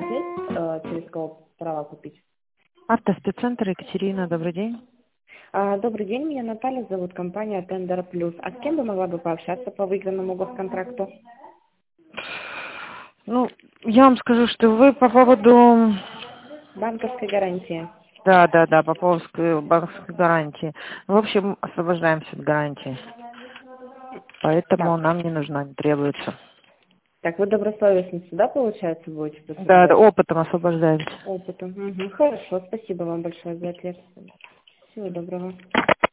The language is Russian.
есть, через кого права купить? Автоспеццентр, Екатерина, добрый день. Добрый день, меня Наталья зовут, компания Tender Plus. А с кем бы могла бы пообщаться по выигранному госконтракту? Ну, я вам скажу, что вы по поводу... Банковской гарантии. Да, по поводу банковской гарантии. В общем, освобождаемся от гарантии. Поэтому Так, нам не нужна, не требуется. так вы добросовестно сюда, получается, будете Да, поставлять? опытом освобождаемся. Опытом. Хорошо, спасибо вам большое за ответ. Всего доброго.